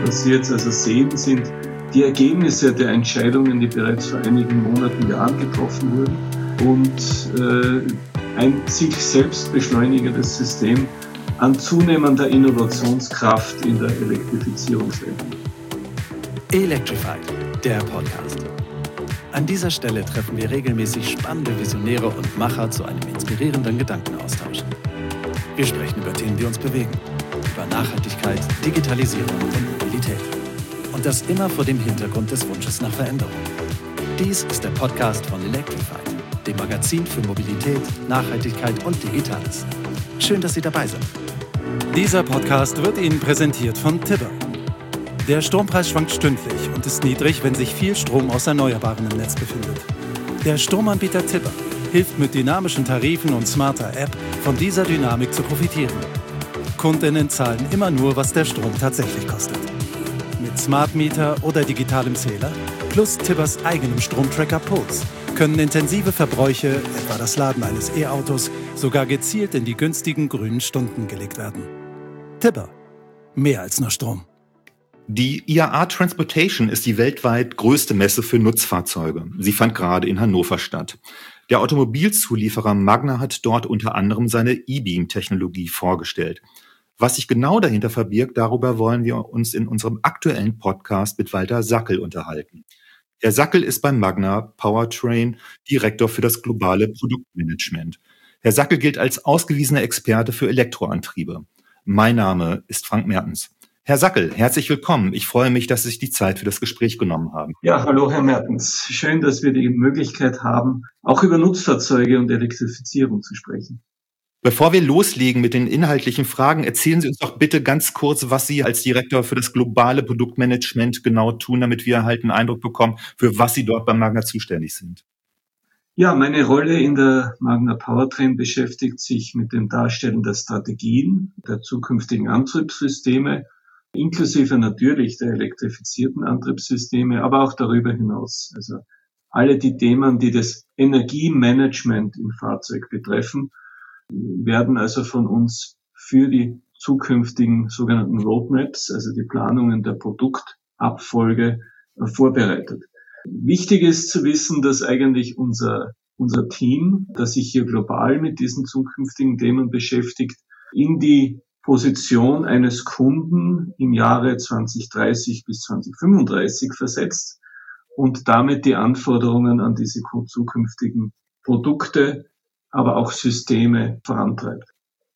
Was Sie jetzt also sehen, sind die Ergebnisse der Entscheidungen, die bereits vor einigen Monaten, Jahren getroffen wurden und ein sich selbst beschleunigendes System an zunehmender Innovationskraft in der Elektrifizierungswelt. Electrified, der Podcast. An dieser Stelle treffen wir regelmäßig spannende Visionäre und Macher zu einem inspirierenden Gedankenaustausch. Wir sprechen über Themen, die uns bewegen, über Nachhaltigkeit, Digitalisierung und Mobilität. Und das immer vor dem Hintergrund des Wunsches nach Veränderung. Dies ist der Podcast von Electrified, dem Magazin für Mobilität, Nachhaltigkeit und Digitales. Schön, dass Sie dabei sind. Dieser Podcast wird Ihnen präsentiert von Tibber. Der Strompreis schwankt stündlich und ist niedrig, wenn sich viel Strom aus Erneuerbaren im Netz befindet. Der Stromanbieter Tibber hilft mit dynamischen Tarifen und smarter App von dieser Dynamik zu profitieren. Kundinnen zahlen immer nur, was der Strom tatsächlich kostet. Mit Smart Meter oder digitalem Zähler plus Tibbers eigenem Stromtracker Puls können intensive Verbräuche, etwa das Laden eines E-Autos, sogar gezielt in die günstigen grünen Stunden gelegt werden. Tibber. Mehr als nur Strom. Die IAA Transportation ist die weltweit größte Messe für Nutzfahrzeuge. Sie fand gerade in Hannover statt. Der Automobilzulieferer Magna hat dort unter anderem seine E-Beam-Technologie vorgestellt. Was sich genau dahinter verbirgt, darüber wollen wir uns in unserem aktuellen Podcast mit Walter Sackel unterhalten. Herr Sackel ist beim Magna Powertrain Direktor für das globale Produktmanagement. Herr Sackel gilt als ausgewiesener Experte für Elektroantriebe. Mein Name ist Frank Mertens. Herr Sackel, herzlich willkommen. Ich freue mich, dass Sie sich die Zeit für das Gespräch genommen haben. Ja, hallo Herr Mertens. Schön, dass wir die Möglichkeit haben, auch über Nutzfahrzeuge und Elektrifizierung zu sprechen. Bevor wir loslegen mit den inhaltlichen Fragen, erzählen Sie uns doch bitte ganz kurz, was Sie als Direktor für das globale Produktmanagement genau tun, damit wir halt einen Eindruck bekommen, für was Sie dort beim Magna zuständig sind. Ja, meine Rolle in der Magna Powertrain beschäftigt sich mit dem Darstellen der Strategien der zukünftigen Antriebssysteme, inklusive natürlich der elektrifizierten Antriebssysteme, aber auch darüber hinaus. Also alle die Themen, die das Energiemanagement im Fahrzeug betreffen, werden also von uns für die zukünftigen sogenannten Roadmaps, also die Planungen der Produktabfolge, vorbereitet. Wichtig ist zu wissen, dass eigentlich unser Team, das sich hier global mit diesen zukünftigen Themen beschäftigt, in die Position eines Kunden im Jahre 2030 bis 2035 versetzt und damit die Anforderungen an diese zukünftigen Produkte, aber auch Systeme vorantreibt.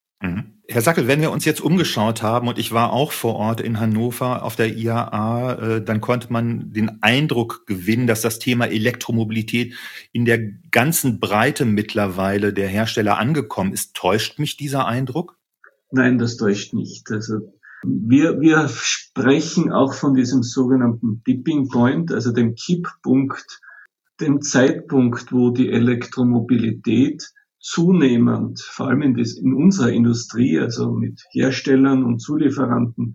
Herr Sackel, wenn wir uns jetzt umgeschaut haben, und ich war auch vor Ort in Hannover auf der IAA, dann konnte man den Eindruck gewinnen, dass das Thema Elektromobilität in der ganzen Breite mittlerweile der Hersteller angekommen ist. Täuscht mich dieser Eindruck? Nein, das täuscht nicht. Also wir sprechen auch von diesem sogenannten Tipping Point, also dem Kipppunkt, dem Zeitpunkt, wo die Elektromobilität zunehmend, vor allem in unserer Industrie, also mit Herstellern und Zulieferanten,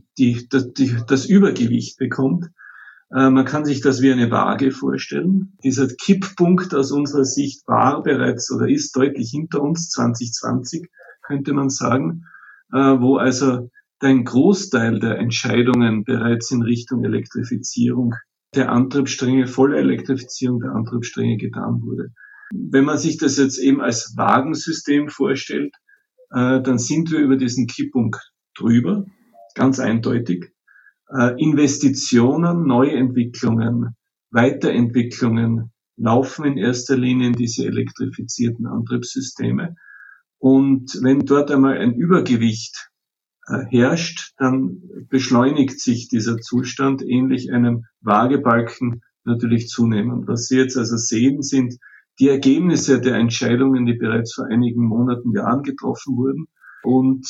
das Übergewicht bekommt. Man kann sich das wie eine Waage vorstellen. Dieser Kipppunkt aus unserer Sicht war bereits oder ist deutlich hinter uns, 2020, könnte man sagen, wo also ein Großteil der Entscheidungen bereits in Richtung Elektrifizierung der Antriebsstränge, volle Elektrifizierung der Antriebsstränge getan wurde. Wenn man sich das jetzt eben als Wagensystem vorstellt, dann sind wir über diesen Kipppunkt drüber, ganz eindeutig. Investitionen, Neuentwicklungen, Weiterentwicklungen laufen in erster Linie in diese elektrifizierten Antriebssysteme. Und wenn dort einmal ein Übergewicht herrscht, dann beschleunigt sich dieser Zustand ähnlich einem Waagebalken natürlich zunehmend. Was Sie jetzt also sehen, sind die Ergebnisse der Entscheidungen, die bereits vor einigen Monaten, Jahren getroffen wurden und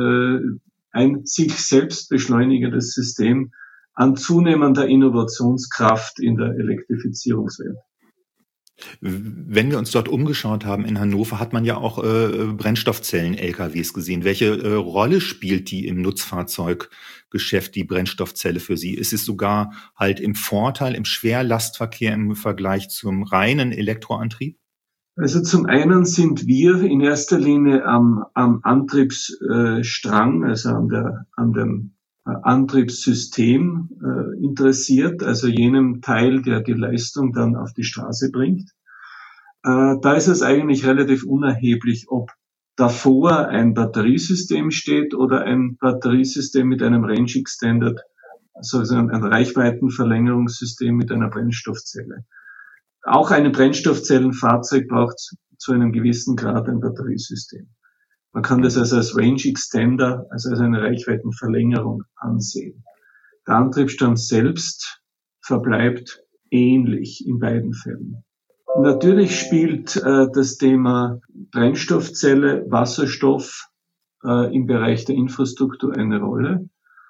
ein sich selbst beschleunigendes System an zunehmender Innovationskraft in der Elektrifizierungswelt. Wenn wir uns dort umgeschaut haben in Hannover, hat man ja auch Brennstoffzellen-LKWs gesehen. Welche Rolle spielt die im Nutzfahrzeuggeschäft, die Brennstoffzelle für Sie? Ist es sogar halt im Vorteil, im Schwerlastverkehr im Vergleich zum reinen Elektroantrieb? Also zum einen sind wir in erster Linie am Antriebsstrang, also an dem Antriebssystem interessiert, also jenem Teil, der die Leistung dann auf die Straße bringt. Da ist es eigentlich relativ unerheblich, ob davor ein Batteriesystem steht oder ein Batteriesystem mit einem Range Extender, also ein Reichweitenverlängerungssystem mit einer Brennstoffzelle. Auch ein Brennstoffzellenfahrzeug braucht zu einem gewissen Grad ein Batteriesystem. Man kann das also als Range Extender, also als eine Reichweitenverlängerung ansehen. Der Antriebsstand selbst verbleibt ähnlich in beiden Fällen. Natürlich spielt das Thema Brennstoffzelle, Wasserstoff im Bereich der Infrastruktur eine Rolle,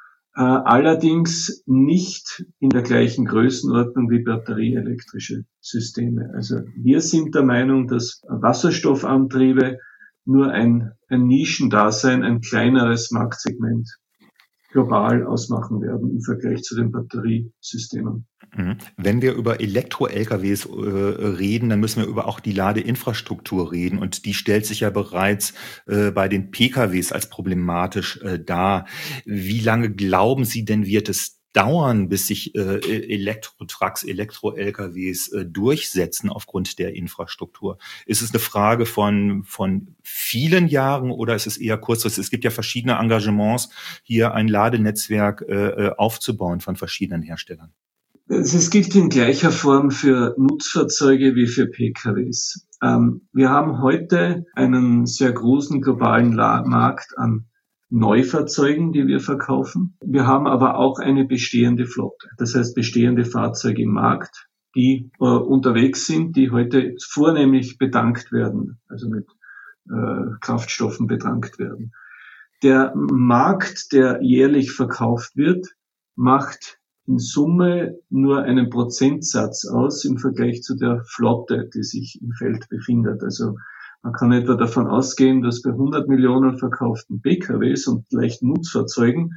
allerdings nicht in der gleichen Größenordnung wie batterieelektrische Systeme. Also wir sind der Meinung, dass Wasserstoffantriebe nur ein Nischendasein, ein kleineres Marktsegment global ausmachen werden im Vergleich zu den Batteriesystemen. Wenn wir über Elektro-LKWs reden, dann müssen wir über auch die Ladeinfrastruktur reden. Und die stellt sich ja bereits bei den PKWs als problematisch dar. Wie lange glauben Sie denn, wird es dauern, bis sich Elektro-Trucks, Elektro-LKWs durchsetzen aufgrund der Infrastruktur? Ist es eine Frage von vielen Jahren oder ist es eher kurzfristig? Es gibt ja verschiedene Engagements, hier ein Ladenetzwerk aufzubauen von verschiedenen Herstellern. Es gilt in gleicher Form für Nutzfahrzeuge wie für PKWs. Wir haben heute einen sehr großen globalen Markt an Neufahrzeugen, die wir verkaufen. Wir haben aber auch eine bestehende Flotte. Das heißt, bestehende Fahrzeuge im Markt, die unterwegs sind, die heute vornehmlich betankt werden, also mit Kraftstoffen betankt werden. Der Markt, der jährlich verkauft wird, macht in Summe nur einen Prozentsatz aus im Vergleich zu der Flotte, die sich im Feld befindet. Also man kann etwa davon ausgehen, dass bei 100 Millionen verkauften PKWs und leichten Nutzfahrzeugen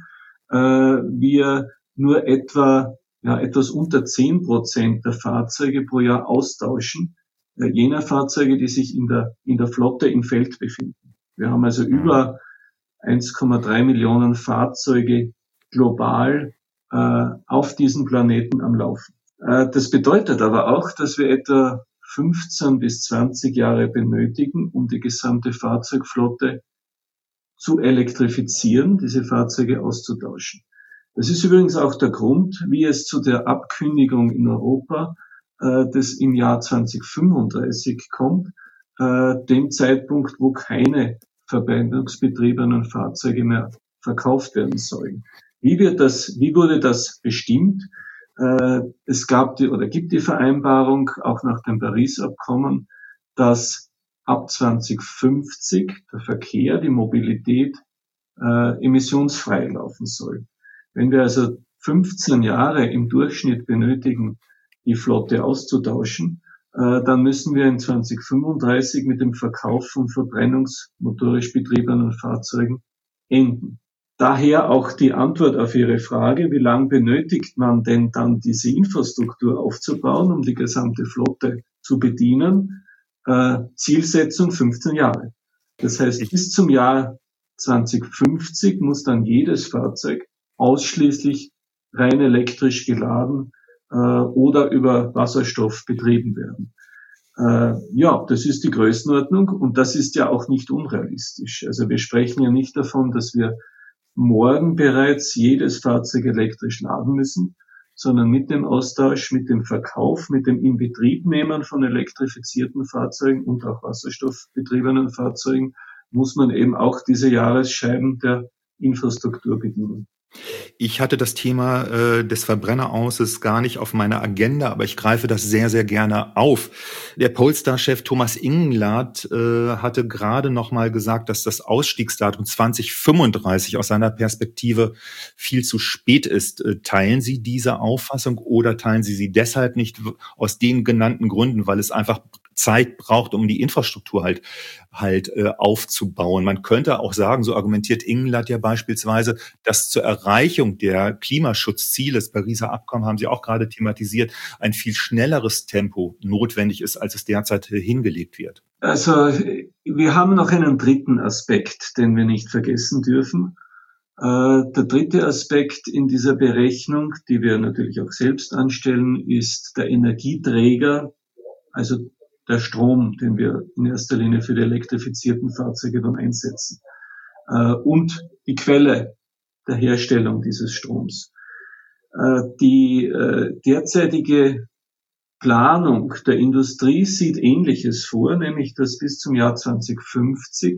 wir nur etwas unter 10% der Fahrzeuge pro Jahr austauschen, jener Fahrzeuge, die sich in der Flotte im Feld befinden. Wir haben also über 1,3 Millionen Fahrzeuge global auf diesem Planeten am Laufen. Das bedeutet aber auch, dass wir etwa 15 bis 20 Jahre benötigen, um die gesamte Fahrzeugflotte zu elektrifizieren, diese Fahrzeuge auszutauschen. Das ist übrigens auch der Grund, wie es zu der Abkündigung in Europa des im Jahr 2035 kommt, dem Zeitpunkt, wo keine verbrennungsbetriebenen Fahrzeuge mehr verkauft werden sollen. Wie wurde das bestimmt? Es gibt die Vereinbarung, auch nach dem Paris-Abkommen, dass ab 2050 der Verkehr, die Mobilität emissionsfrei laufen soll. Wenn wir also 15 Jahre im Durchschnitt benötigen, die Flotte auszutauschen, dann müssen wir in 2035 mit dem Verkauf von verbrennungsmotorisch betriebenen Fahrzeugen enden. Daher auch die Antwort auf Ihre Frage, wie lange benötigt man denn dann diese Infrastruktur aufzubauen, um die gesamte Flotte zu bedienen? Zielsetzung 15 Jahre. Das heißt, bis zum Jahr 2050 muss dann jedes Fahrzeug ausschließlich rein elektrisch geladen oder über Wasserstoff betrieben werden. Das ist die Größenordnung und das ist ja auch nicht unrealistisch. Also wir sprechen ja nicht davon, dass wir morgen bereits jedes Fahrzeug elektrisch laden müssen, sondern mit dem Austausch, mit dem Verkauf, mit dem Inbetriebnehmen von elektrifizierten Fahrzeugen und auch wasserstoffbetriebenen Fahrzeugen muss man eben auch diese Jahresscheiben der Infrastruktur bedienen. Ich hatte das Thema des Verbrennerauses gar nicht auf meiner Agenda, aber ich greife das sehr, sehr gerne auf. Der Polestar-Chef Thomas Ingenlath hatte gerade noch mal gesagt, dass das Ausstiegsdatum 2035 aus seiner Perspektive viel zu spät ist. Teilen Sie diese Auffassung oder teilen Sie sie deshalb nicht aus den genannten Gründen, weil es einfach Zeit braucht, um die Infrastruktur halt aufzubauen. Man könnte auch sagen, so argumentiert Ingenlath ja beispielsweise, dass zur Erreichung der Klimaschutzziele, des Pariser Abkommen haben Sie auch gerade thematisiert, ein viel schnelleres Tempo notwendig ist, als es derzeit hingelegt wird. Also wir haben noch einen dritten Aspekt, den wir nicht vergessen dürfen. Der dritte Aspekt in dieser Berechnung, die wir natürlich auch selbst anstellen, ist der Energieträger, also der Strom, den wir in erster Linie für die elektrifizierten Fahrzeuge dann einsetzen, und die Quelle der Herstellung dieses Stroms. Die derzeitige Planung der Industrie sieht Ähnliches vor, nämlich dass bis zum Jahr 2050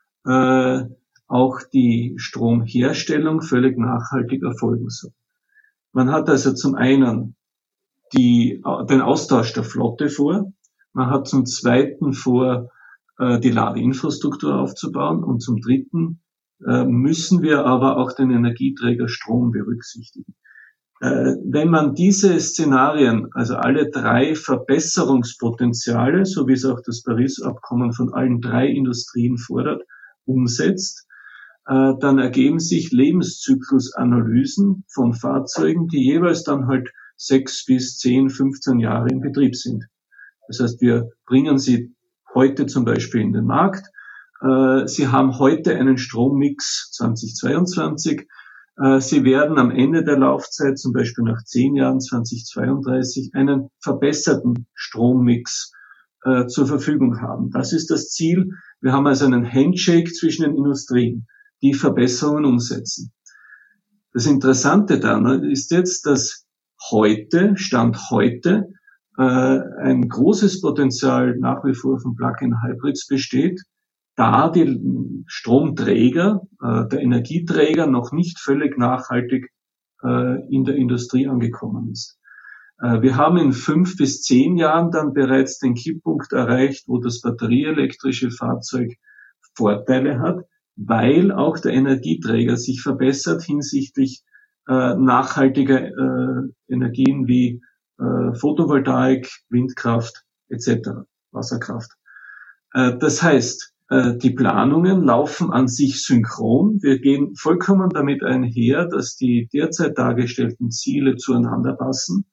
auch die Stromherstellung völlig nachhaltig erfolgen soll. Man hat also zum einen den Austausch der Flotte vor, man hat zum zweiten vor, die Ladeinfrastruktur aufzubauen, und zum dritten müssen wir aber auch den Energieträger Strom berücksichtigen. Wenn man diese Szenarien, also alle drei Verbesserungspotenziale, so wie es auch das Paris-Abkommen von allen drei Industrien fordert, umsetzt, dann ergeben sich Lebenszyklusanalysen von Fahrzeugen, die jeweils dann halt 6 bis 10, 15 Jahre in Betrieb sind. Das heißt, wir bringen sie heute zum Beispiel in den Markt. Sie haben heute einen Strommix 2022. Sie werden am Ende der Laufzeit, zum Beispiel nach 10 Jahren 2032, einen verbesserten Strommix zur Verfügung haben. Das ist das Ziel. Wir haben also einen Handshake zwischen den Industrien, die Verbesserungen umsetzen. Das Interessante daran ist jetzt, dass Stand heute, ein großes Potenzial nach wie vor von Plug-in-Hybrids besteht, da die Stromträger, der Energieträger noch nicht völlig nachhaltig in der Industrie angekommen ist. Wir haben in 5 bis 10 Jahren dann bereits den Kipppunkt erreicht, wo das batterieelektrische Fahrzeug Vorteile hat, weil auch der Energieträger sich verbessert hinsichtlich nachhaltiger Energien wie Photovoltaik, Windkraft etc., Wasserkraft. Das heißt, die Planungen laufen an sich synchron. Wir gehen vollkommen damit einher, dass die derzeit dargestellten Ziele zueinander passen.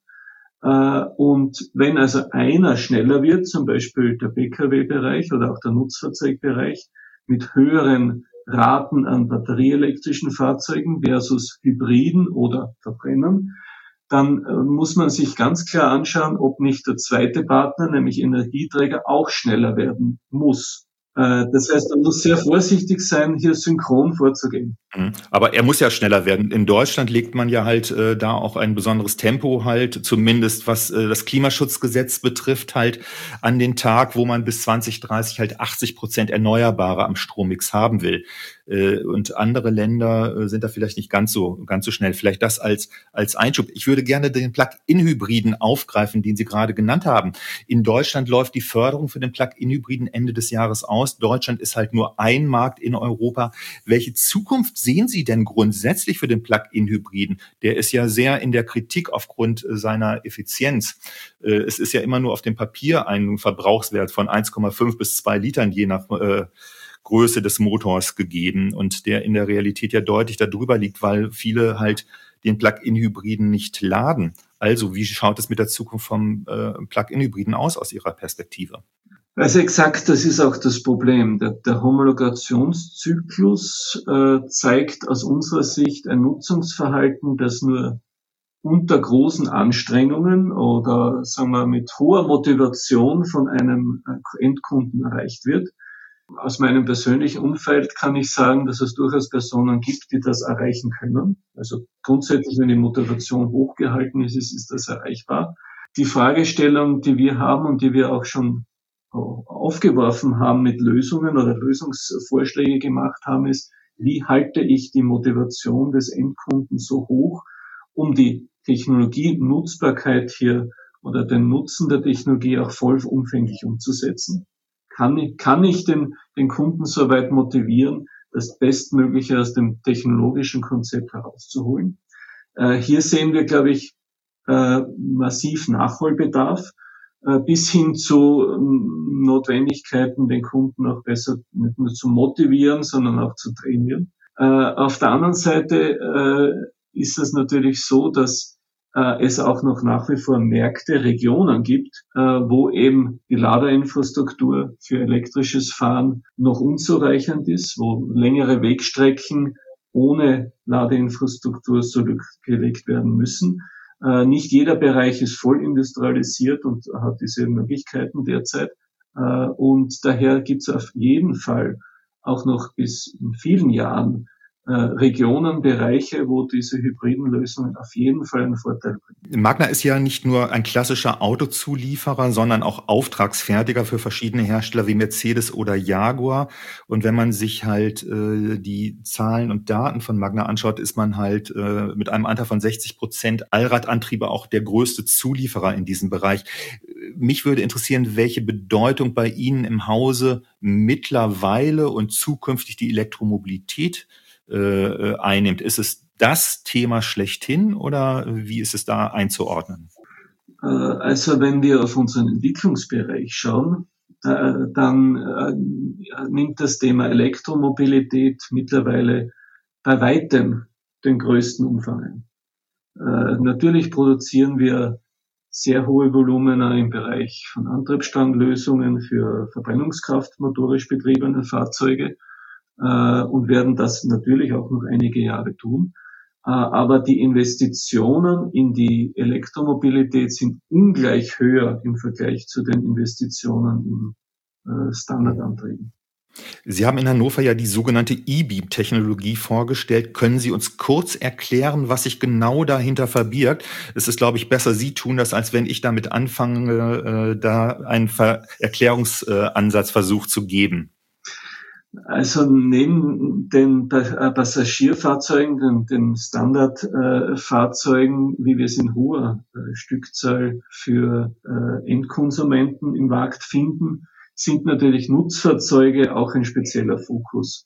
Und wenn also einer schneller wird, zum Beispiel der Pkw-Bereich oder auch der Nutzfahrzeugbereich, mit höheren Raten an batterieelektrischen Fahrzeugen versus Hybriden oder Verbrennern, dann muss man sich ganz klar anschauen, ob nicht der zweite Partner, nämlich Energieträger, auch schneller werden muss. Das heißt, man muss sehr vorsichtig sein, hier synchron vorzugehen. Aber er muss ja schneller werden. In Deutschland legt man ja halt da auch ein besonderes Tempo halt, zumindest was das betrifft, halt an den Tag, wo man bis 2030 halt 80% Erneuerbare am Strommix haben will. Und andere Länder sind da vielleicht nicht ganz so schnell. Vielleicht das als Einschub. Ich würde gerne den Plug-in-Hybriden aufgreifen, den Sie gerade genannt haben. In Deutschland läuft die Förderung für den Plug-in-Hybriden Ende des Jahres aus. Deutschland ist halt nur ein Markt in Europa. Welche Zukunft sehen Sie denn grundsätzlich für den Plug-in-Hybriden? Der ist ja sehr in der Kritik aufgrund seiner Effizienz. Es ist ja immer nur auf dem Papier ein Verbrauchswert von 1,5 bis 2 Litern je nach Größe des Motors gegeben und der in der Realität ja deutlich darüber liegt, weil viele halt den Plug-in-Hybriden nicht laden. Also wie schaut es mit der Zukunft vom Plug-in-Hybriden aus Ihrer Perspektive? Also exakt, das ist auch das Problem. Der Homologationszyklus zeigt aus unserer Sicht ein Nutzungsverhalten, das nur unter großen Anstrengungen oder sagen wir mit hoher Motivation von einem Endkunden erreicht wird. Aus meinem persönlichen Umfeld kann ich sagen, dass es durchaus Personen gibt, die das erreichen können. Also grundsätzlich, wenn die Motivation hochgehalten ist, ist das erreichbar. Die Fragestellung, die wir haben und die wir auch schon aufgeworfen haben mit Lösungen oder Lösungsvorschläge gemacht haben, ist, wie halte ich die Motivation des Endkunden so hoch, um die Technologienutzbarkeit hier oder den Nutzen der Technologie auch vollumfänglich umzusetzen? Kann ich den Kunden so weit motivieren, das Bestmögliche aus dem technologischen Konzept herauszuholen? Hier sehen wir, glaube ich, massiv Nachholbedarf, bis hin zu Notwendigkeiten, den Kunden auch besser nicht nur zu motivieren, sondern auch zu trainieren. Auf der anderen Seite ist es natürlich so, dass es auch noch nach wie vor Märkte, Regionen gibt, wo eben die Ladeinfrastruktur für elektrisches Fahren noch unzureichend ist, wo längere Wegstrecken ohne Ladeinfrastruktur zurückgelegt werden müssen. Nicht jeder Bereich ist voll industrialisiert und hat diese Möglichkeiten derzeit. Und daher gibt es auf jeden Fall auch noch bis in vielen Jahren Regionen, Bereiche, wo diese hybriden Lösungen auf jeden Fall einen Vorteil bringen. Magna ist ja nicht nur ein klassischer Autozulieferer, sondern auch Auftragsfertiger für verschiedene Hersteller wie Mercedes oder Jaguar. Und wenn man sich halt die Zahlen und Daten von Magna anschaut, ist man halt mit einem Anteil von 60% Allradantriebe auch der größte Zulieferer in diesem Bereich. Mich würde interessieren, welche Bedeutung bei Ihnen im Hause mittlerweile und zukünftig die Elektromobilität einnimmt. Ist es das Thema schlechthin oder wie ist es da einzuordnen? Also wenn wir auf unseren Entwicklungsbereich schauen, dann nimmt das Thema Elektromobilität mittlerweile bei weitem den größten Umfang ein. Natürlich produzieren wir sehr hohe Volumina im Bereich von Antriebsstandlösungen für verbrennungskraftmotorisch betriebene Fahrzeuge und werden das natürlich auch noch einige Jahre tun. Aber die Investitionen in die Elektromobilität sind ungleich höher im Vergleich zu den Investitionen in Standardantrieben. Sie haben in Hannover ja die sogenannte E-Beam-Technologie vorgestellt. Können Sie uns kurz erklären, was sich genau dahinter verbirgt? Es ist, glaube ich, besser, Sie tun das, als wenn ich damit anfange, da einen Erklärungsansatzversuch zu geben. Also neben den Passagierfahrzeugen, den Standardfahrzeugen, wie wir es in hoher Stückzahl für Endkonsumenten im Markt finden, sind natürlich Nutzfahrzeuge auch ein spezieller Fokus.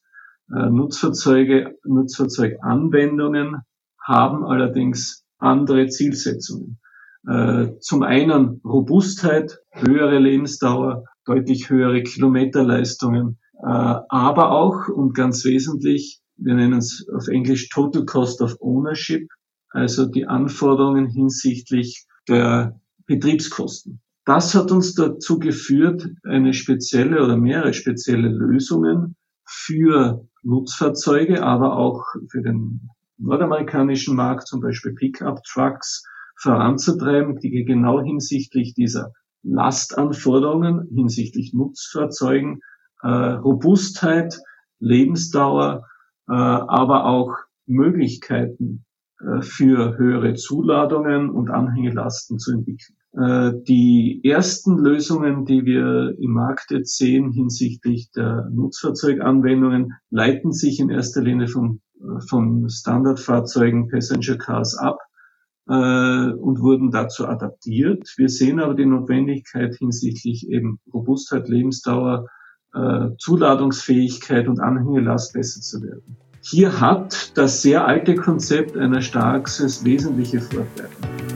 Nutzfahrzeuganwendungen haben allerdings andere Zielsetzungen. Zum einen Robustheit, höhere Lebensdauer, deutlich höhere Kilometerleistungen, aber auch und ganz wesentlich, wir nennen es auf Englisch Total Cost of Ownership, also die Anforderungen hinsichtlich der Betriebskosten. Das hat uns dazu geführt, eine spezielle oder mehrere spezielle Lösungen für Nutzfahrzeuge, aber auch für den nordamerikanischen Markt, zum Beispiel Pickup-Trucks, voranzutreiben, die genau hinsichtlich dieser Lastanforderungen, hinsichtlich Nutzfahrzeugen, Robustheit, Lebensdauer, aber auch Möglichkeiten für höhere Zuladungen und Anhängelasten zu entwickeln. Die ersten Lösungen, die wir im Markt jetzt sehen hinsichtlich der Nutzfahrzeuganwendungen, leiten sich in erster Linie von Standardfahrzeugen, Passenger Cars ab und wurden dazu adaptiert. Wir sehen aber die Notwendigkeit hinsichtlich eben Robustheit, Lebensdauer, Zuladungsfähigkeit und Anhängelast besser zu werden. Hier hat das sehr alte Konzept einer Starxes wesentliche Vorteile.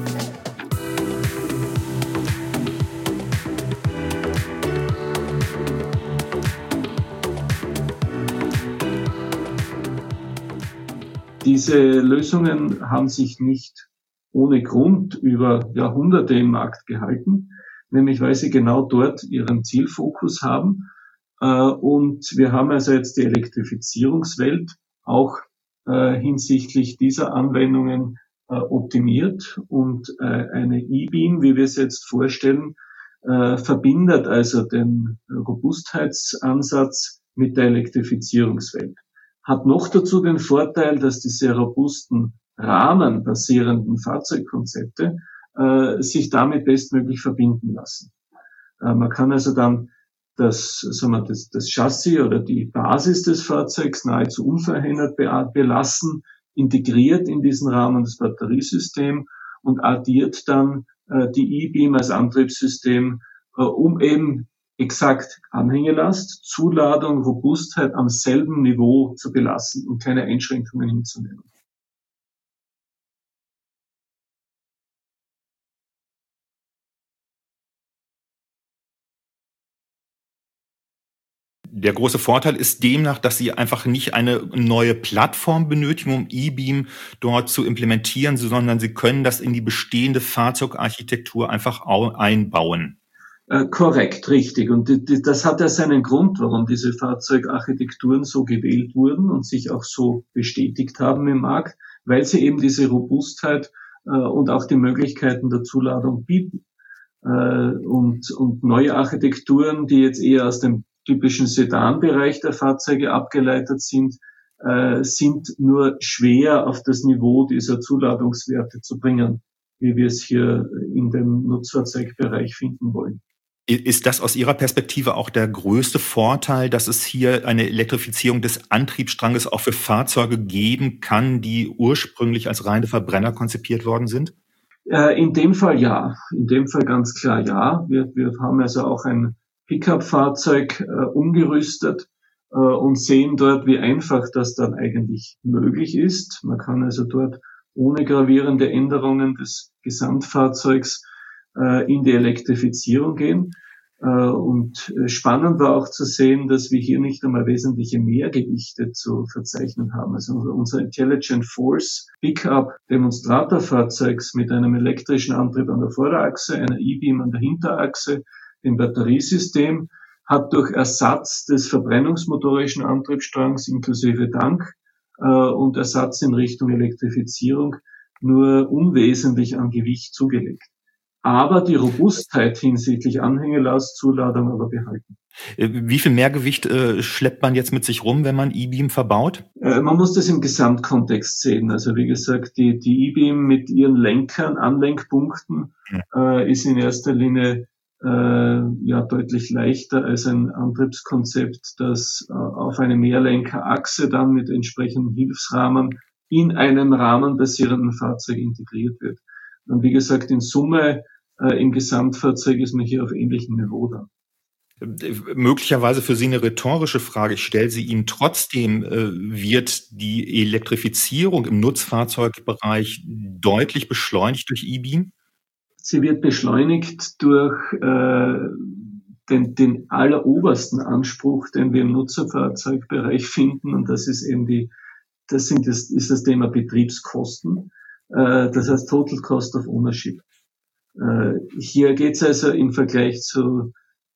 Diese Lösungen haben sich nicht ohne Grund über Jahrhunderte im Markt gehalten, nämlich weil sie genau dort ihren Zielfokus haben. Und wir haben also jetzt die Elektrifizierungswelt auch hinsichtlich dieser Anwendungen optimiert und eine E-Beam, wie wir es jetzt vorstellen, verbindet also den Robustheitsansatz mit der Elektrifizierungswelt. Hat noch dazu den Vorteil, dass die sehr robusten rahmenbasierenden Fahrzeugkonzepte sich damit bestmöglich verbinden lassen. Man kann also dann das Chassis oder die Basis des Fahrzeugs nahezu unverändert belassen, integriert in diesen Rahmen das Batteriesystem und addiert dann die E-Beam als Antriebssystem, um eben exakt Anhängelast, Zuladung, Robustheit am selben Niveau zu belassen und keine Einschränkungen hinzunehmen. Der große Vorteil ist demnach, dass Sie einfach nicht eine neue Plattform benötigen, um E-Beam dort zu implementieren, sondern Sie können das in die bestehende Fahrzeugarchitektur einfach einbauen. Korrekt, richtig. Und das hat ja seinen Grund, warum diese Fahrzeugarchitekturen so gewählt wurden und sich auch so bestätigt haben im Markt, weil sie eben diese Robustheit und auch die Möglichkeiten der Zuladung bieten. Und neue Architekturen, die jetzt eher aus dem typischen Sedan-Bereich der Fahrzeuge abgeleitet sind, sind nur schwer auf das Niveau dieser Zuladungswerte zu bringen, wie wir es hier in dem Nutzfahrzeugbereich finden wollen. Ist das aus Ihrer Perspektive auch der größte Vorteil, dass es hier eine Elektrifizierung des Antriebsstranges auch für Fahrzeuge geben kann, die ursprünglich als reine Verbrenner konzipiert worden sind? In dem Fall ja. In dem Fall ganz klar ja. Wir haben also auch ein Pickup-Fahrzeug umgerüstet und sehen dort, wie einfach das dann eigentlich möglich ist. Man kann also dort ohne gravierende Änderungen des Gesamtfahrzeugs in die Elektrifizierung gehen. Und spannend war auch zu sehen, dass wir hier nicht einmal wesentliche Mehrgewichte zu verzeichnen haben. Also unser Intelligent Force Pickup Demonstratorfahrzeugs mit einem elektrischen Antrieb an der Vorderachse, einer E-Beam an der Hinterachse, dem Batteriesystem, hat durch Ersatz des verbrennungsmotorischen Antriebsstrangs inklusive Tank und Ersatz in Richtung Elektrifizierung nur unwesentlich an Gewicht zugelegt. Aber die Robustheit hinsichtlich Anhängelastzzuladung aber behalten. Wie viel Mehrgewicht schleppt man jetzt mit sich rum, wenn man E-Beam verbaut? Man muss das im Gesamtkontext sehen. Also wie gesagt, die E-Beam mit ihren Lenkern, Anlenkpunkten, ist in erster Linie deutlich leichter als ein Antriebskonzept, das auf eine Mehrlenkerachse dann mit entsprechenden Hilfsrahmen in einem rahmenbasierenden Fahrzeug integriert wird. Und wie gesagt, in Summe im Gesamtfahrzeug ist man hier auf ähnlichem Niveau dann. Möglicherweise für Sie eine rhetorische Frage. Ich stelle sie Ihnen trotzdem. Wird die Elektrifizierung im Nutzfahrzeugbereich deutlich beschleunigt durch E-Beam? Sie wird beschleunigt durch den allerobersten Anspruch, den wir im Nutzerfahrzeugbereich finden. Und das ist eben ist das Thema Betriebskosten. Das heißt Total Cost of Ownership. Hier geht es also im Vergleich zu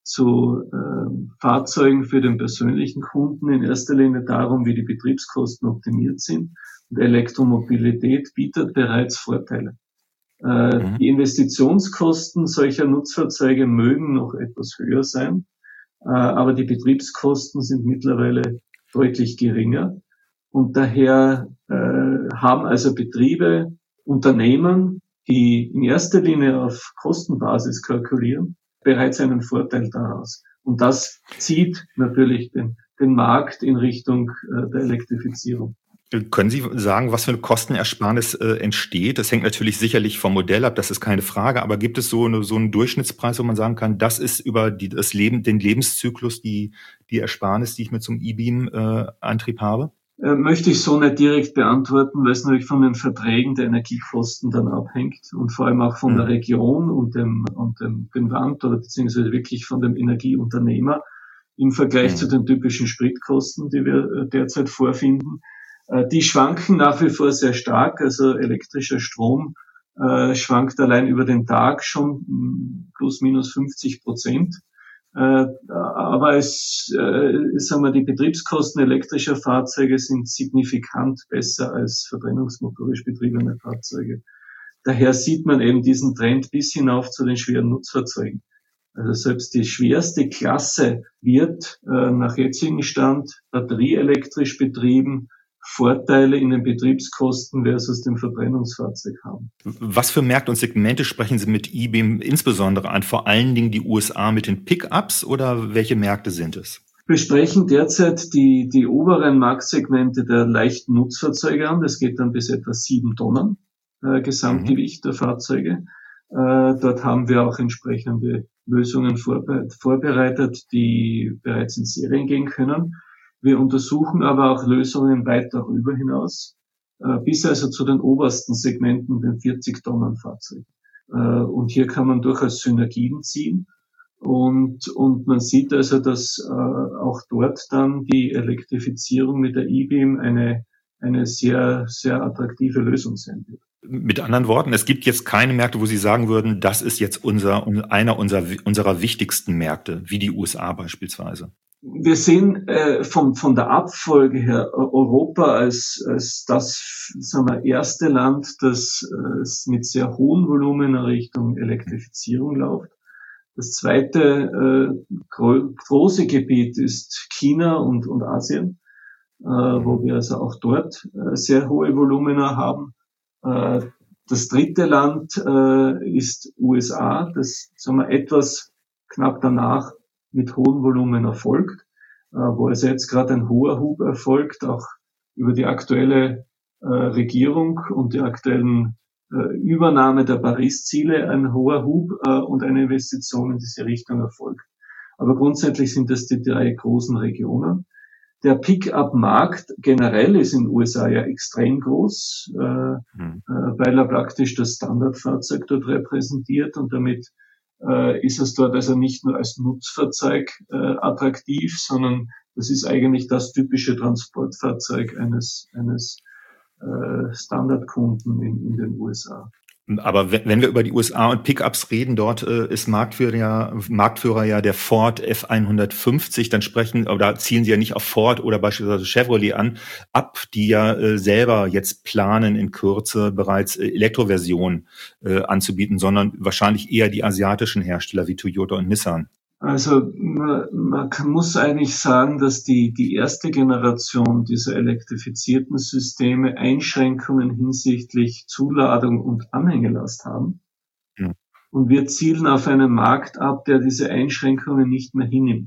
Fahrzeugen für den persönlichen Kunden in erster Linie darum, wie die Betriebskosten optimiert sind. Und Elektromobilität bietet bereits Vorteile. Die Investitionskosten solcher Nutzfahrzeuge mögen noch etwas höher sein, aber die Betriebskosten sind mittlerweile deutlich geringer. Und daher haben also Betriebe, Unternehmen, die in erster Linie auf Kostenbasis kalkulieren, bereits einen Vorteil daraus. Und das zieht natürlich den Markt in Richtung der Elektrifizierung. Können Sie sagen, was für eine Kostenersparnis entsteht? Das hängt natürlich sicherlich vom Modell ab, das ist keine Frage. Aber gibt es so einen Durchschnittspreis, wo man sagen kann, das ist über den Lebenszyklus die Ersparnis, die ich mit so einem E-Beam-Antrieb habe? Möchte ich so nicht direkt beantworten, weil es natürlich von den Verträgen der Energiekosten dann abhängt und vor allem auch von der Region und dem Land oder beziehungsweise wirklich von dem Energieunternehmer im Vergleich zu den typischen Spritkosten, die wir derzeit vorfinden. Die schwanken nach wie vor sehr stark, also elektrischer Strom schwankt allein über den Tag schon plus minus 50%. Aber die Betriebskosten elektrischer Fahrzeuge sind signifikant besser als verbrennungsmotorisch betriebene Fahrzeuge. Daher sieht man eben diesen Trend bis hinauf zu den schweren Nutzfahrzeugen. Also selbst die schwerste Klasse wird nach jetzigem Stand batterieelektrisch betrieben, Vorteile in den Betriebskosten versus dem Verbrennungsfahrzeug haben. Was für Märkte und Segmente sprechen Sie mit E-Beam insbesondere an? Vor allen Dingen die USA mit den Pickups oder welche Märkte sind es? Wir sprechen derzeit die oberen Marktsegmente der leichten Nutzfahrzeuge an. Das geht dann bis etwa 7 Tonnen Gesamtgewicht der Fahrzeuge. Dort haben wir auch entsprechende Lösungen vorbereitet, die bereits in Serien gehen können. Wir untersuchen aber auch Lösungen weit darüber hinaus, bis also zu den obersten Segmenten, den 40-Tonnen-Fahrzeugen. Und hier kann man durchaus Synergien ziehen. Und man sieht also, dass auch dort dann die Elektrifizierung mit der E-Beam eine sehr, sehr attraktive Lösung sein wird. Mit anderen Worten, es gibt jetzt keine Märkte, wo Sie sagen würden, das ist jetzt einer unserer wichtigsten Märkte, wie die USA beispielsweise. Wir sehen von der Abfolge her Europa als das, sagen wir, erste Land, das mit sehr hohen Volumen in Richtung Elektrifizierung läuft. Das zweite große Gebiet ist China und Asien, wo wir also auch dort sehr hohe Volumina haben. Das dritte Land ist USA, das, sagen wir, etwas knapp danach mit hohem Volumen erfolgt, wo also jetzt gerade ein hoher Hub erfolgt, auch über die aktuelle Regierung und die aktuellen Übernahme der Paris-Ziele, ein hoher Hub und eine Investition in diese Richtung erfolgt. Aber grundsätzlich sind das die drei großen Regionen. Der Pick-up-Markt generell ist in den USA ja extrem groß, weil er praktisch das Standardfahrzeug dort repräsentiert und damit ist es dort also nicht nur als Nutzfahrzeug attraktiv, sondern das ist eigentlich das typische Transportfahrzeug eines Standardkunden in den USA. Aber wenn wir über die USA und Pickups reden, dort ist Marktführer ja der Ford F150, da zielen Sie ja nicht auf Ford oder beispielsweise Chevrolet ab, die ja selber jetzt planen, in Kürze bereits Elektroversionen anzubieten, sondern wahrscheinlich eher die asiatischen Hersteller wie Toyota und Nissan. Also man muss eigentlich sagen, dass die erste Generation dieser elektrifizierten Systeme Einschränkungen hinsichtlich Zuladung und Anhängelast haben. Ja. Und wir zielen auf einen Markt ab, der diese Einschränkungen nicht mehr hinnimmt.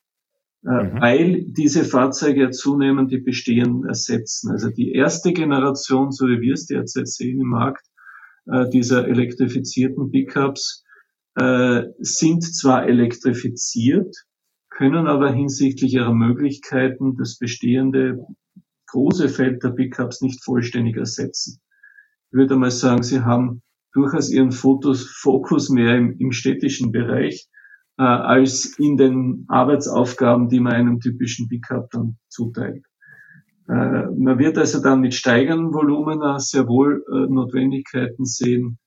Weil diese Fahrzeuge ja zunehmend die bestehenden ersetzen. Also die erste Generation, so wie wir es derzeit sehen im Markt, dieser elektrifizierten Pickups, sind zwar elektrifiziert, können aber hinsichtlich ihrer Möglichkeiten das bestehende große Feld der Pickups nicht vollständig ersetzen. Ich würde mal sagen, sie haben durchaus ihren Fokus mehr im städtischen Bereich als in den Arbeitsaufgaben, die man einem typischen Pickup dann zuteilt. Man wird also dann mit steigenden Volumina sehr wohl Notwendigkeiten sehen,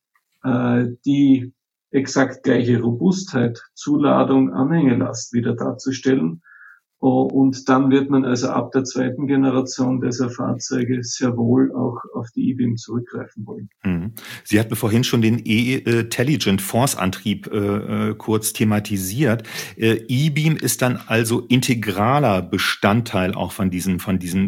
die exakt gleiche Robustheit, Zuladung, Anhängelast wieder darzustellen. Und dann wird man also ab der zweiten Generation dieser Fahrzeuge sehr wohl auch auf die E-Beam zurückgreifen wollen. Sie hatten vorhin schon den E-Telligent Force Antrieb kurz thematisiert. E-Beam ist dann also integraler Bestandteil auch von diesem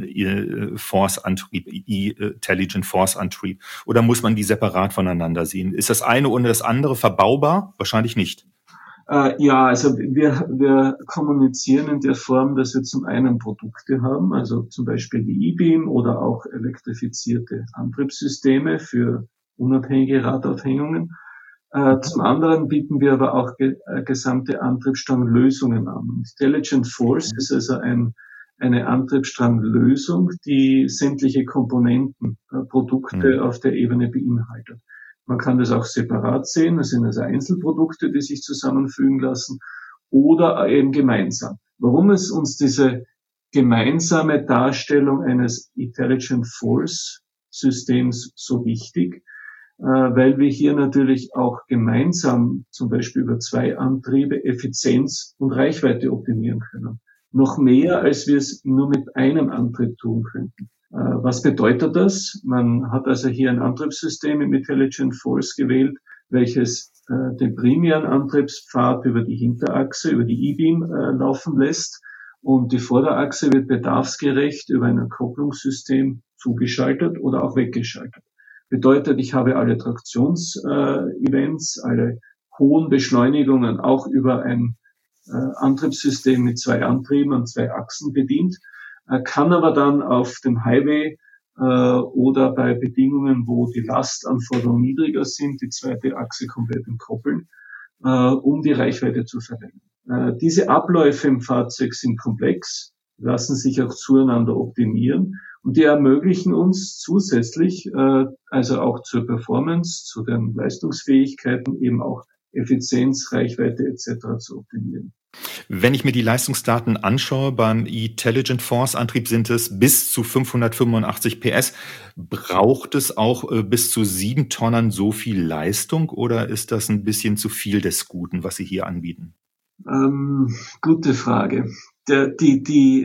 Force Antrieb, E-Telligent Force Antrieb. Oder muss man die separat voneinander sehen? Ist das eine ohne das andere verbaubar? Wahrscheinlich nicht. Ja, also wir kommunizieren in der Form, dass wir zum einen Produkte haben, also zum Beispiel die E-Beam oder auch elektrifizierte Antriebssysteme für unabhängige Radaufhängung. Zum anderen bieten wir aber auch gesamte Antriebsstranglösungen an. Intelligent Force ist also eine Antriebsstranglösung, die sämtliche Komponenten, Produkte auf der Ebene beinhaltet. Man kann das auch separat sehen, das sind also Einzelprodukte, die sich zusammenfügen lassen, oder eben gemeinsam. Warum ist uns diese gemeinsame Darstellung eines Intelligent Force Systems so wichtig? Weil wir hier natürlich auch gemeinsam zum Beispiel über zwei Antriebe Effizienz und Reichweite optimieren können. Noch mehr, als wir es nur mit einem Antrieb tun könnten. Was bedeutet das? Man hat also hier ein Antriebssystem im Intelligent Force gewählt, welches den primären Antriebspfad über die Hinterachse, über die E-Beam laufen lässt, und die Vorderachse wird bedarfsgerecht über ein Kopplungssystem zugeschaltet oder auch weggeschaltet. Bedeutet, ich habe alle Traktionsevents, alle hohen Beschleunigungen auch über ein Antriebssystem mit zwei Antrieben und zwei Achsen bedient, kann aber dann auf dem Highway oder bei Bedingungen, wo die Lastanforderungen niedriger sind, die zweite Achse komplett entkoppeln, um die Reichweite zu verlängern. Diese Abläufe im Fahrzeug sind komplex, lassen sich auch zueinander optimieren, und die ermöglichen uns zusätzlich, also auch zur Performance, zu den Leistungsfähigkeiten, eben auch Effizienz, Reichweite etc. zu optimieren. Wenn ich mir die Leistungsdaten anschaue, beim Intelligent Force Antrieb sind es bis zu 585 PS. Braucht es auch bis zu 7 Tonnen so viel Leistung oder ist das ein bisschen zu viel des Guten, was Sie hier anbieten? Gute Frage. Die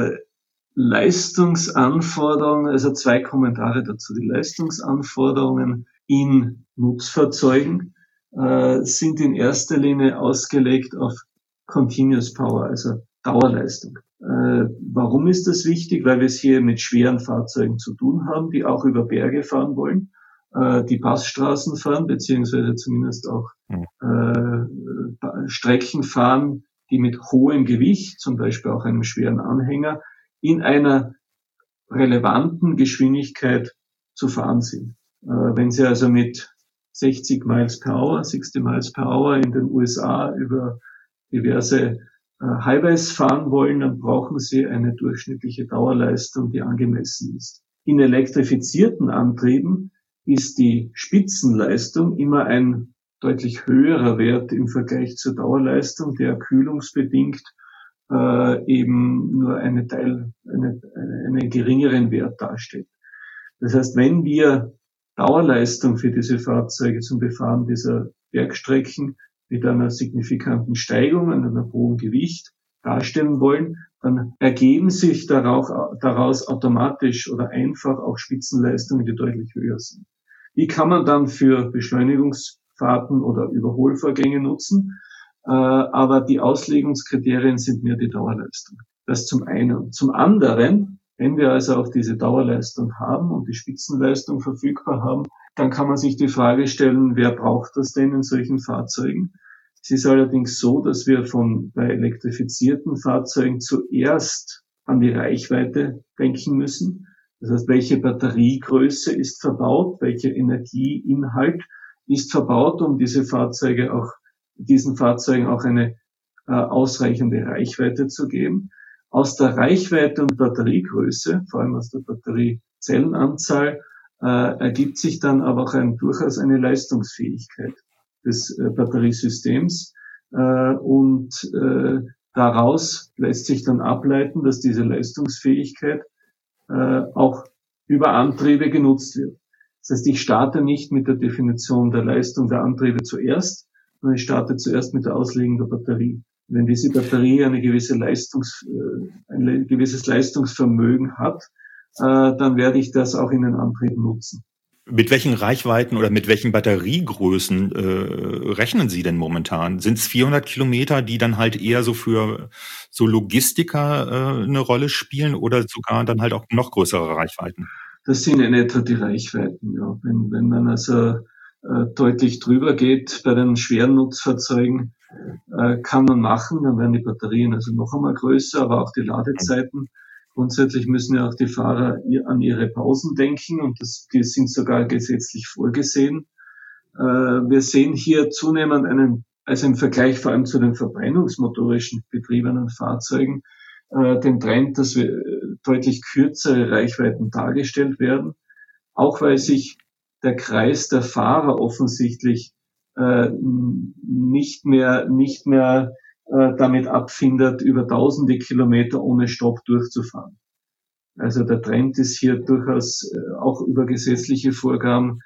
Leistungsanforderungen, also 2 Kommentare dazu. Die Leistungsanforderungen in Nutzfahrzeugen sind in erster Linie ausgelegt auf Continuous Power, also Dauerleistung. Warum ist das wichtig? Weil wir es hier mit schweren Fahrzeugen zu tun haben, die auch über Berge fahren wollen, die Passstraßen fahren, beziehungsweise zumindest auch Strecken fahren, die mit hohem Gewicht, zum Beispiel auch einem schweren Anhänger, in einer relevanten Geschwindigkeit zu fahren sind. Wenn Sie also mit 60 Miles per Hour in den USA über diverse Highways fahren wollen, dann brauchen Sie eine durchschnittliche Dauerleistung, die angemessen ist. In elektrifizierten Antrieben ist die Spitzenleistung immer ein deutlich höherer Wert im Vergleich zur Dauerleistung, der kühlungsbedingt eben nur einen geringeren Wert darstellt. Das heißt, wenn wir Dauerleistung für diese Fahrzeuge zum Befahren dieser Bergstrecken mit einer signifikanten Steigung und einem hohen Gewicht darstellen wollen, dann ergeben sich daraus automatisch oder einfach auch Spitzenleistungen, die deutlich höher sind. Die kann man dann für Beschleunigungsfahrten oder Überholvorgänge nutzen, aber die Auslegungskriterien sind mehr die Dauerleistung. Das zum einen. Zum anderen, wenn wir also auch diese Dauerleistung haben und die Spitzenleistung verfügbar haben, dann kann man sich die Frage stellen, wer braucht das denn in solchen Fahrzeugen? Es ist allerdings so, dass wir bei elektrifizierten Fahrzeugen zuerst an die Reichweite denken müssen. Das heißt, welche Batteriegröße ist verbaut, welcher Energieinhalt ist verbaut, um diesen Fahrzeugen auch eine ausreichende Reichweite zu geben. Aus der Reichweite und Batteriegröße, vor allem aus der Batteriezellenanzahl, ergibt sich dann aber auch durchaus eine Leistungsfähigkeit des Batteriesystems. Und daraus lässt sich dann ableiten, dass diese Leistungsfähigkeit auch über Antriebe genutzt wird. Das heißt, ich starte nicht mit der Definition der Leistung der Antriebe zuerst, sondern ich starte zuerst mit der Auslegung der Batterie. Wenn diese Batterie ein gewisses Leistungsvermögen hat, dann werde ich das auch in den Antrieben nutzen. Mit welchen Reichweiten oder mit welchen Batteriegrößen rechnen Sie denn momentan? Sind es 400 Kilometer, die dann halt eher so für so Logistiker eine Rolle spielen oder sogar dann halt auch noch größere Reichweiten? Das sind in etwa die Reichweiten, ja. Wenn man also deutlich drüber geht bei den schweren Nutzfahrzeugen, kann man machen, dann werden die Batterien also noch einmal größer, aber auch die Ladezeiten. Grundsätzlich müssen ja auch die Fahrer an ihre Pausen denken und die sind sogar gesetzlich vorgesehen. Wir sehen hier zunehmend also im Vergleich vor allem zu den verbrennungsmotorischen betriebenen Fahrzeugen, den Trend, dass wir deutlich kürzere Reichweiten dargestellt werden, auch weil sich der Kreis der Fahrer offensichtlich nicht mehr damit abfindet, über tausende Kilometer ohne Stopp durchzufahren. Also der Trend ist hier durchaus auch über gesetzliche Vorgaben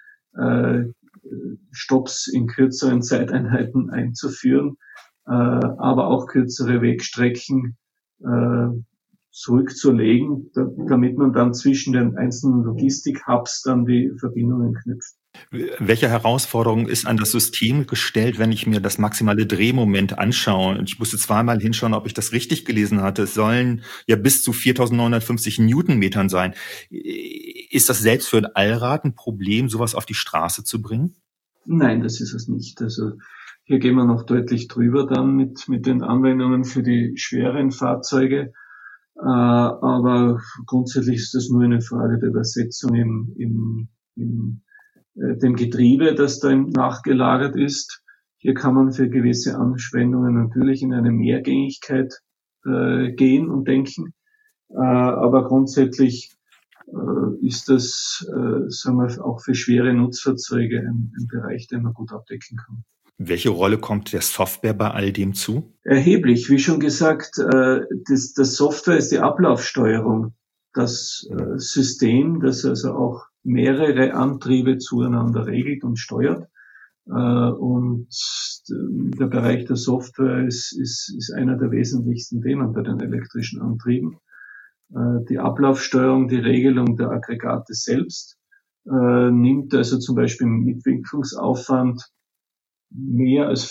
Stopps in kürzeren Zeiteinheiten einzuführen, aber auch kürzere Wegstrecken zurückzulegen, damit man dann zwischen den einzelnen Logistik-Hubs dann die Verbindungen knüpft. Welche Herausforderung ist an das System gestellt, wenn ich mir das maximale Drehmoment anschaue? Ich musste zweimal hinschauen, ob ich das richtig gelesen hatte. Es sollen ja bis zu 4.950 Newtonmetern sein. Ist das selbst für ein Allrad ein Problem, sowas auf die Straße zu bringen? Nein, das ist es nicht. Also hier gehen wir noch deutlich drüber dann mit den Anwendungen für die schweren Fahrzeuge. Aber grundsätzlich ist das nur eine Frage der Übersetzung im dem Getriebe, das da nachgelagert ist. Hier kann man für gewisse Anwendungen natürlich in eine Mehrgängigkeit gehen und denken. Aber grundsätzlich ist das, sagen wir, auch für schwere Nutzfahrzeuge ein Bereich, den man gut abdecken kann. Welche Rolle kommt der Software bei all dem zu? Erheblich. Wie schon gesagt, das Software ist die Ablaufsteuerung. Das System, das also auch mehrere Antriebe zueinander regelt und steuert. Und der Bereich der Software ist einer der wesentlichsten Themen bei den elektrischen Antrieben. Die Ablaufsteuerung, die Regelung der Aggregate selbst nimmt also zum Beispiel im Entwicklungsaufwand mehr als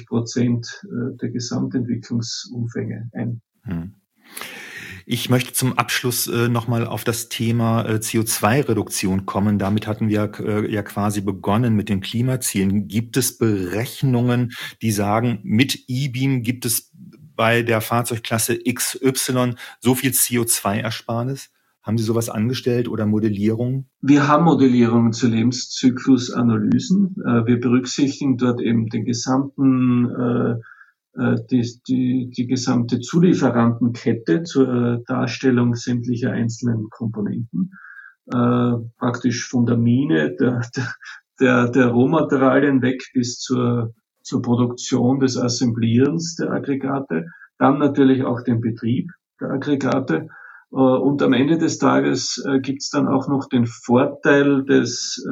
50% der Gesamtentwicklungsumfänge ein. Ich möchte zum Abschluss nochmal auf das Thema CO2-Reduktion kommen. Damit hatten wir ja quasi begonnen mit den Klimazielen. Gibt es Berechnungen, die sagen, mit E-Beam gibt es bei der Fahrzeugklasse XY so viel CO2-Ersparnis? Haben Sie sowas angestellt oder Modellierung? Wir haben Modellierungen zu Lebenszyklusanalysen. Wir berücksichtigen dort eben den gesamten die gesamte Zulieferantenkette zur Darstellung sämtlicher einzelnen Komponenten, praktisch von der Mine der Rohmaterialien weg bis zur Produktion des Assemblierens der Aggregate, dann natürlich auch den Betrieb der Aggregate. Und am Ende des Tages gibt's dann auch noch den Vorteil des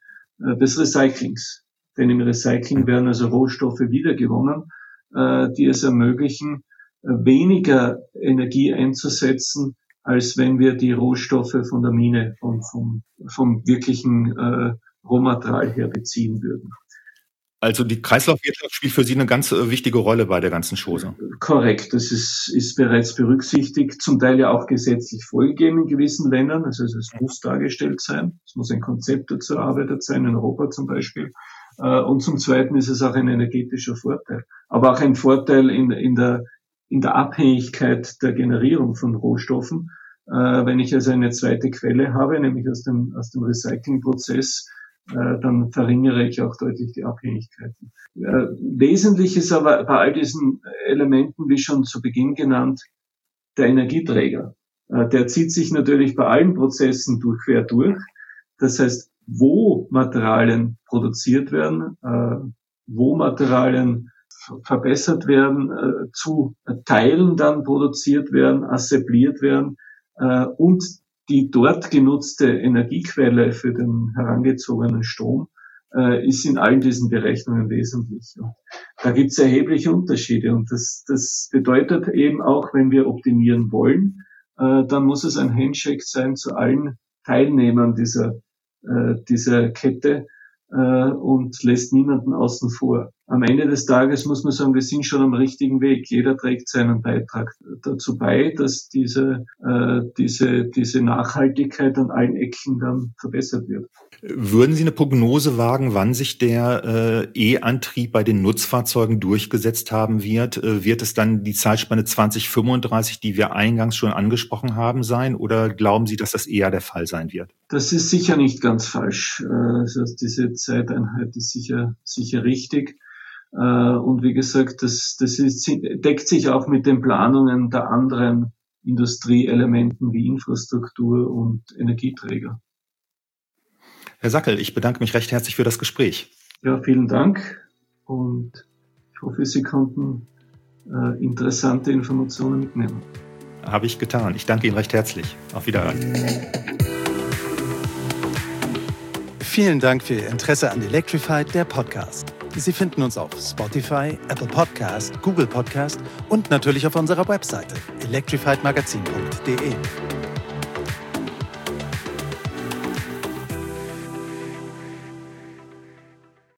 Recyclings. Denn im Recycling werden also Rohstoffe wiedergewonnen, die es ermöglichen, weniger Energie einzusetzen, als wenn wir die Rohstoffe von der Mine, vom wirklichen Rohmaterial her beziehen würden. Also die Kreislaufwirtschaft spielt für Sie eine ganz wichtige Rolle bei der ganzen Chose. Korrekt, das ist bereits berücksichtigt, zum Teil ja auch gesetzlich vorgegeben in gewissen Ländern, also es muss dargestellt sein, es muss ein Konzept dazu erarbeitet sein, in Europa zum Beispiel. Und zum Zweiten ist es auch ein energetischer Vorteil, aber auch ein Vorteil in der Abhängigkeit der Generierung von Rohstoffen. Wenn ich also eine zweite Quelle habe, nämlich aus dem Recyclingprozess, dann verringere ich auch deutlich die Abhängigkeiten. Wesentlich ist aber bei all diesen Elementen, wie schon zu Beginn genannt, der Energieträger. Der zieht sich natürlich bei allen Prozessen quer durch. Das heißt, wo Materialien produziert werden, wo Materialien verbessert werden, zu Teilen dann produziert werden, assembliert werden und die dort genutzte Energiequelle für den herangezogenen Strom ist in allen diesen Berechnungen wesentlich. Und da gibt es erhebliche Unterschiede und das bedeutet eben auch, wenn wir optimieren wollen, dann muss es ein Handshake sein zu allen Teilnehmern dieser Kette und lässt niemanden außen vor. Am Ende des Tages muss man sagen, wir sind schon am richtigen Weg. Jeder trägt seinen Beitrag dazu bei, dass diese Nachhaltigkeit an allen Ecken dann verbessert wird. Würden Sie eine Prognose wagen, wann sich der E-Antrieb bei den Nutzfahrzeugen durchgesetzt haben wird? Wird es dann die Zeitspanne 2035, die wir eingangs schon angesprochen haben, sein? Oder glauben Sie, dass das eher der Fall sein wird? Das ist sicher nicht ganz falsch. Also diese Zeiteinheit ist sicher richtig. Und wie gesagt, das deckt sich auch mit den Planungen der anderen Industrieelementen wie Infrastruktur und Energieträger. Herr Sackel, ich bedanke mich recht herzlich für das Gespräch. Ja, vielen Dank und ich hoffe, Sie konnten interessante Informationen mitnehmen. Habe ich getan. Ich danke Ihnen recht herzlich. Auf Wiederhören. Vielen Dank für Ihr Interesse an Electrified, der Podcast. Sie finden uns auf Spotify, Apple Podcast, Google Podcast und natürlich auf unserer Webseite electrifiedmagazin.de.